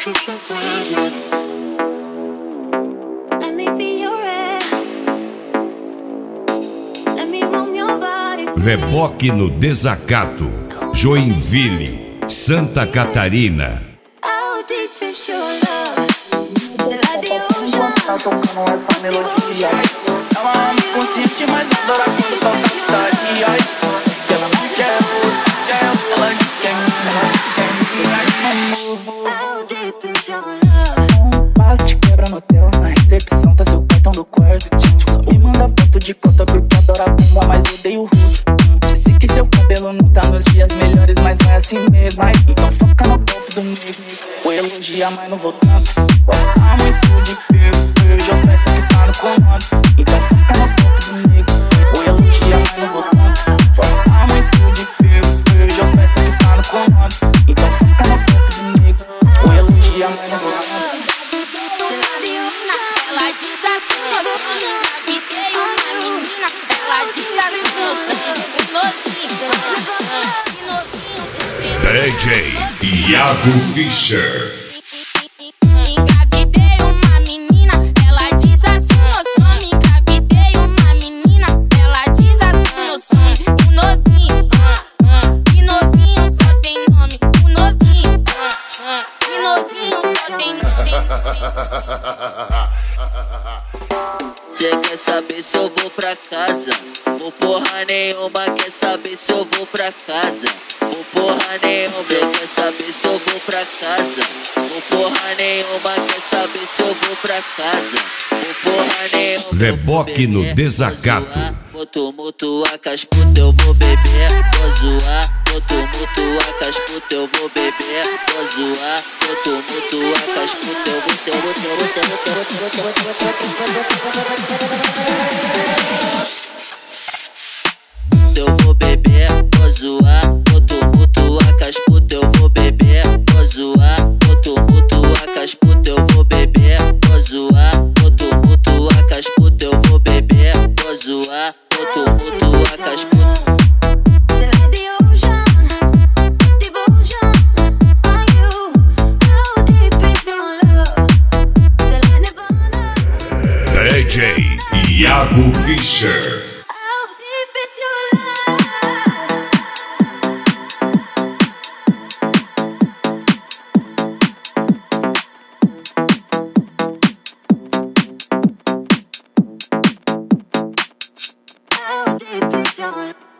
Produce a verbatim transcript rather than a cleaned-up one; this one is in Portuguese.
Reboque no Desacato, Joinville, Santa Catarina. Tá tocando essa melodia. Ela ama consciente, mas adora quando toca putaria. Ela não quer outro, quer ela que quer mim. Passo te quebra no hotel, na recepção tá seu cartão do quarto. Só me manda foto de costa porque adora bomba, mas odeio o rosto. Disse que seu cabelo não tá nos dias melhores, mas não é assim mesmo. Ai, então foca no golpe do meio. Vou elogiar, mas não vou tanto. Gosta muito de perco, hoje eu peço que tá no comando. Então foca no golpe do meio. Vou elogiar, mas não vou tanto. Gosta muito de perco, hoje eu peço que tá no comando. Então foca no golpe do meio. Vou elogiar, mas não vou tanto. Ela diz assim, eu engravidei uma menina. Ela diz assim, eu D J Iago Fischer. Engravidei uma menina. Ela diz assim, eu sou. Engravidei uma menina. Ela diz assim, eu sou. O novinho, que novinho só tem nome. O novinho, que novinho só tem nome. Cê quer saber se eu vou pra casa? Ou porra nenhuma, quer saber se eu vou pra casa? Ou porra nenhuma, cê quer saber se eu vou pra casa? Ou porra nenhuma, quer saber se eu vou pra casa? Ou porra nenhuma. Reboque no Desacato. Vou tumultuar com as putas, eu vou beber, vou zoar. Vou tumultuar com as putas, eu vou beber, vou zoar. Vou tumultuar com as putas, eu vou, eu vou, eu vou, eu vou, eu vou, eu vou, eu vou, eu vou beber, vou zoar. Vou tumultuar com as putas, eu vou beber, vou zoar. Vou tumultuar com as putas, eu vou beber, vou zoar. Vou tumultuar com as putas, eu vou beber, vou zoar. Vou tumultuar com as putas. D J Iago Fischer. How deep is your love?